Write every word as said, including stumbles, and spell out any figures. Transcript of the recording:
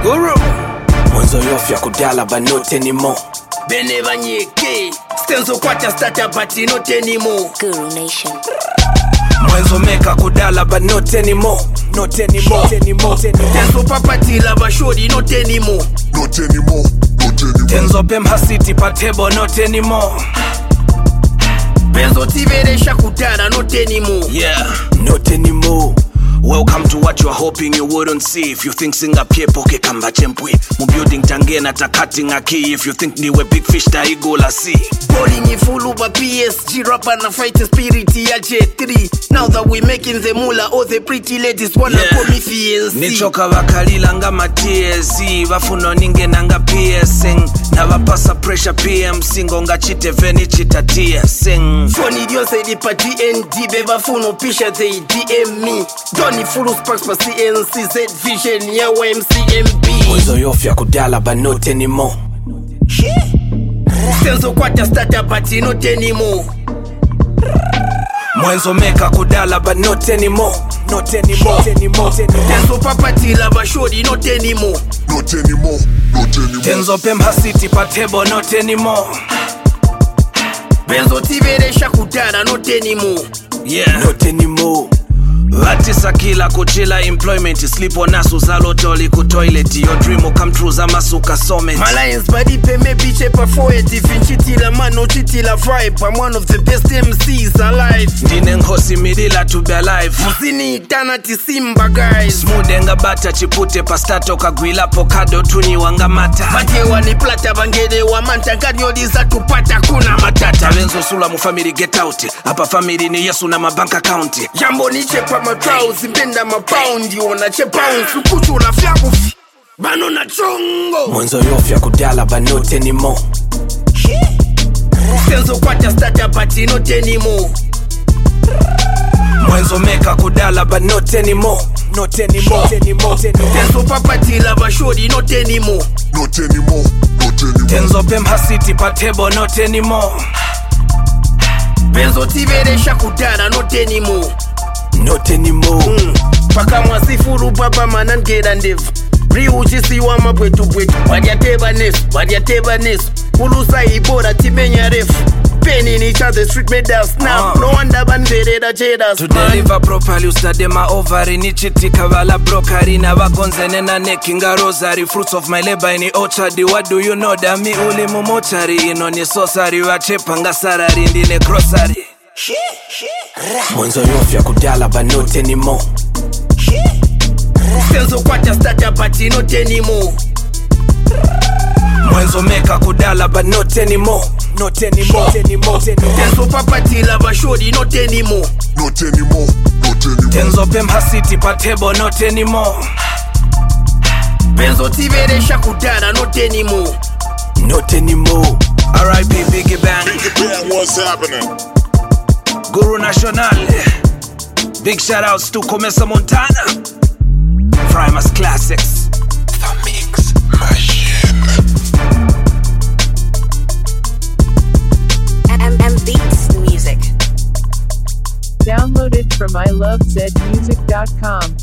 Guru Mwanzo yofya kudala but not anymore. Bene banyeke Stenzo kwata starter but not anymore. Guru Nation. Mwanzo meka kudala but not anymore. Not anymore, not anymore, not anymore. Tenzo papatila bashodi not anymore. Not anymore, not anymore. Tenzo pemha city patebo not anymore. Benzo tivere shakutara not anymore. Yeah, not anymore. Welcome to what you are hoping you wouldn't see. If you think singa pie poke kamba chempwe mu building tangena ta cutting a key. If you think niwe big fish ta igola see. Bowling ifulu ba P S G rapper na fighting spirit ya J three. Now that we making the moolah, all the pretty ladies wanna Yeah. call me fiancé. Nichoka bakalila nga ma T S C bafuno ninge nanga piercing na bapasa pressure P M C ngonga chite veni chita teasing. Phone idiose di pa D N D beba funo pisha they D M me. Donny Fulu Sparks pa C N C Z Vision ya Y M C M B. Mwanzo yofya kudala but not anymore. Stenzo kwata starter but not anymore. Mwanzo meka kudala but not anymore. Not anymore, not anymore, not anymore. Tenzo papatila bashodi not anymore. Not anymore, not anymore. Tenzo pemha city patebo not anymore. Benzo tivere shakutara not anymore. Yeah, not anymore. Vatisa kila kuchila employment. Sleep on asu zalotoli ku toilet. Your dream will come true zamasuka somet. My lions body pay me biche pa foet. If in chitila man no chitila vibe. I'm one of the best M Cs alive. Ndine ngosi midila to be alive. Musini itana tisimba guys. Smooth enga bata chipute pastato kagwila pokado tuni wangamata. Matie wani plata bangede wa manta. Kanyodi za tupata kuna matata. Benzo sula mu family get out. Hapa family ni Yesu na mabank account. Jambo ni chepa matrausi mbenda mapaundi. Wana chepounds ukuchu la fyakufi bano na chongo. Mwanzo yofya kudala but not anymore. Stenzo kwata starter but not anymore. Mwanzo meka kudala but not anymore. Not anymore, not anymore, not anymore. Tenzo papatila bashodi not anymore. Not anymore, not anymore. Tenzo pemha city patebo not anymore. Benzo tivere shakutara not anymore. Not anymore. Mm. Paka mwasifuru baba manangera ndevu. Riuchisi wa mapwetu pwetu. Wadiateba nesu, wadiateba nesu. Ulusa ibora timenya refu. Penny in each other street made us snap. Uh. No wonder bandere chedas. To deliver properly ustade ma ovary ni chiti kavala brokari na bagonzene na nekinga rosary. Fruits of my labor in the orchard. What do you know that me uli mumochari ino ni sosari wachepa nga sarari ndine grocery. Mwanzo yofya kudala but not anymore. Stenzo kwata starter but not anymore. Mwanzo meka kudala but not anymore. Not anymore, not anymore, not anymore. Tenzo papatila bashodi not anymore. Not anymore, not anymore. Tenzo pemha city patebo not anymore. Benzo tivere shakutara not anymore. Not anymore. R I P Biggie Bang. Biggie Bang, what's happening? Guru National. Big shout outs to Comesa Montana. Primus Classics. The Mix Machine. M M Beats Music. Downloaded from I love zed music dot com.